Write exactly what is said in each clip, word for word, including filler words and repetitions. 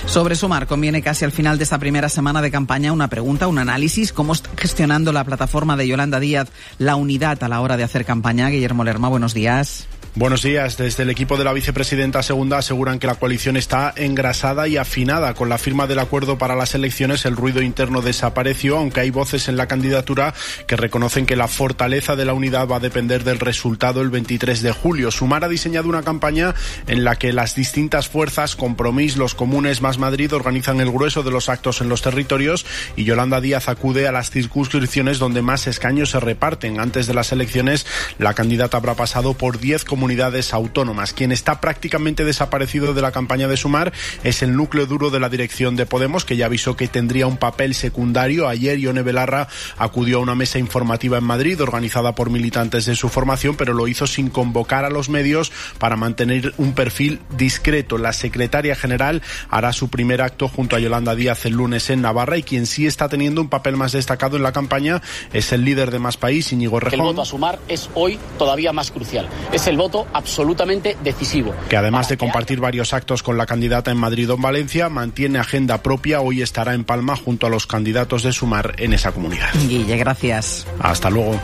Sobre Sumar, conviene casi al final de esta primera semana de campaña una pregunta, un análisis. ¿Cómo está gestionando la plataforma de Yolanda Díaz la unidad a la hora de hacer campaña? Guillermo Lerma, buenos días. Buenos días. Desde el equipo de la vicepresidenta segunda aseguran que la coalición está engrasada y afinada. Con la firma del acuerdo para las elecciones, el ruido interno desapareció, aunque hay voces en la candidatura que reconocen que la fortaleza de la unidad va a depender del resultado el veintitrés de julio. Sumar ha diseñado una campaña en la que las distintas fuerzas, Compromís, Los Comunes, Más Madrid, organizan el grueso de los actos en los territorios y Yolanda Díaz acude a las circunscripciones donde más escaños se reparten. Antes de las elecciones, la candidata habrá pasado por diez comunidades unidades autónomas. Quien está prácticamente desaparecido de la campaña de Sumar es el núcleo duro de la dirección de Podemos, que ya avisó que tendría un papel secundario. Ayer Ione Belarra acudió a una mesa informativa en Madrid organizada por militantes de su formación, pero lo hizo sin convocar a los medios para mantener un perfil discreto. La secretaria general hará su primer acto junto a Yolanda Díaz el lunes en Navarra, y quien sí está teniendo un papel más destacado en la campaña es el líder de Más País, Íñigo Errejón. El voto a Sumar es hoy todavía más crucial. Es el voto absolutamente decisivo. Que además de compartir varios actos con la candidata en Madrid o en Valencia, mantiene agenda propia. Hoy estará en Palma junto a los candidatos de Sumar en esa comunidad. Guille, gracias. Hasta luego.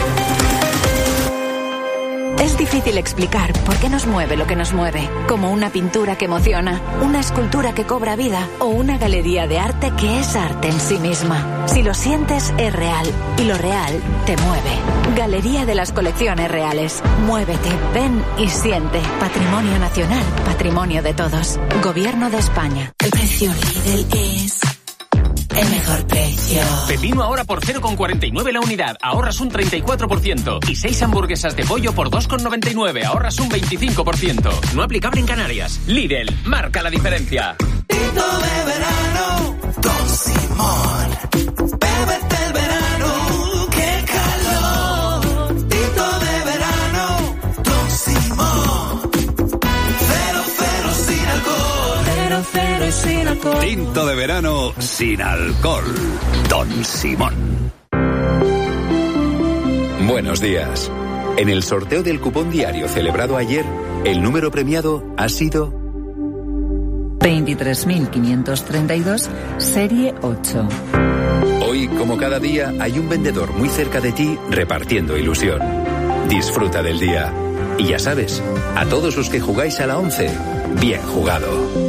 Es difícil explicar por qué nos mueve lo que nos mueve, como una pintura que emociona, una escultura que cobra vida o una galería de arte que es arte en sí misma. Si lo sientes, es real, y lo real te mueve. Galería de las Colecciones Reales. Muévete, ven y siente. Patrimonio nacional, patrimonio de todos. Gobierno de España. El precio Lidl es el mejor precio. Pepino ahora por cero coma cuarenta y nueve la unidad, ahorras un treinta y cuatro por ciento. Y seis hamburguesas de pollo por dos coma noventa y nueve, ahorras un veinticinco por ciento. No aplicable en Canarias. Lidl, marca la diferencia. Tinto de verano, Don Simón. Bébete el verano, qué calor. Tinto de verano, Don Simón. Cero, cero sin alcohol. Cero, cero y sin alcohol. Tinto de verano sin alcohol. Don Simón. Buenos días. En el sorteo del cupón diario celebrado ayer, el número premiado ha sido veintitrés mil quinientos treinta y dos, serie ocho. Hoy, como cada día, hay un vendedor muy cerca de ti repartiendo ilusión. Disfruta del día. Y ya sabes, a todos los que jugáis a la once, bien jugado.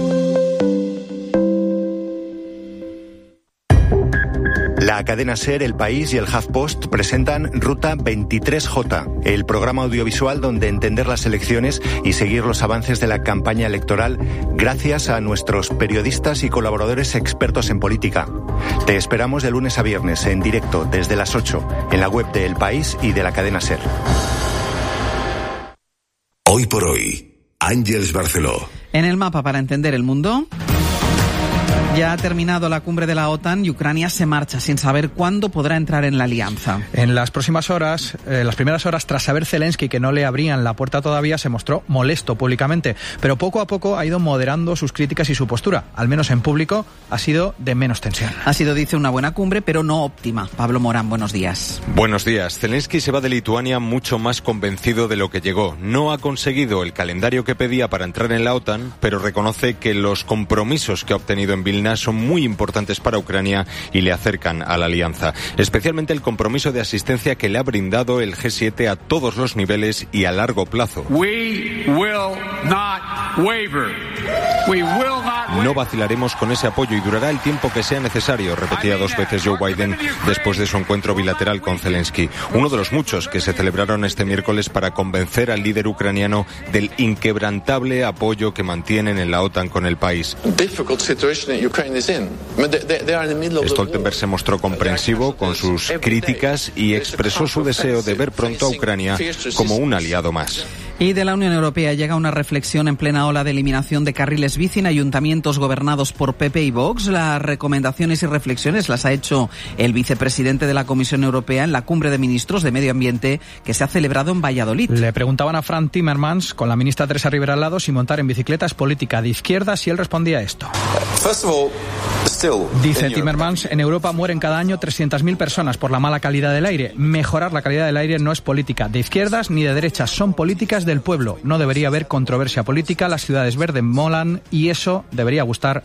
La cadena SER, El País y el HuffPost presentan Ruta veintitrés J, el programa audiovisual donde entender las elecciones y seguir los avances de la campaña electoral gracias a nuestros periodistas y colaboradores expertos en política. Te esperamos de lunes a viernes en directo desde las ocho en la web de El País y de la cadena SER. Hoy por hoy, Ángeles Barceló. En el mapa para entender el mundo. Ya ha terminado la cumbre de la OTAN y Ucrania se marcha sin saber cuándo podrá entrar en la alianza. En las próximas horas, eh, las primeras horas tras saber Zelensky que no le abrían la puerta todavía, se mostró molesto públicamente, pero poco a poco ha ido moderando sus críticas y su postura, al menos en público, ha sido de menos tensión. Ha sido, dice, una buena cumbre, pero no óptima. Pablo Morán, buenos días. Buenos días. Zelensky se va de Lituania mucho más convencido de lo que llegó. No ha conseguido el calendario que pedía para entrar en la OTAN, pero reconoce que los compromisos que ha obtenido en Vilna son muy importantes para Ucrania y le acercan a la alianza, especialmente el compromiso de asistencia que le ha brindado el G siete a todos los niveles y a largo plazo. We will not waver. We will not waver. No vacilaremos con ese apoyo y durará el tiempo que sea necesario, repetía dos veces Joe Biden después de su encuentro bilateral con Zelensky, uno de los muchos que se celebraron este miércoles para convencer al líder ucraniano del inquebrantable apoyo que mantienen en la OTAN con el país. Stoltenberg se mostró comprensivo con sus críticas y expresó su deseo de ver pronto a Ucrania como un aliado más. Y de la Unión Europea llega una reflexión en plena ola de eliminación de carriles bici en ayuntamientos gobernados por P P y Vox. Las recomendaciones y reflexiones las ha hecho el vicepresidente de la Comisión Europea en la cumbre de ministros de Medio Ambiente que se ha celebrado en Valladolid. Le preguntaban a Frank Timmermans, con la ministra Teresa Rivera al lado, si montar en bicicleta es política de izquierdas, y él respondía esto. Dice Timmermans, en Europa mueren cada año trescientas mil personas por la mala calidad del aire. Mejorar la calidad del aire no es política de izquierdas ni de derechas, son políticas del pueblo. No debería haber controversia política, las ciudades verdes molan y eso debería gustar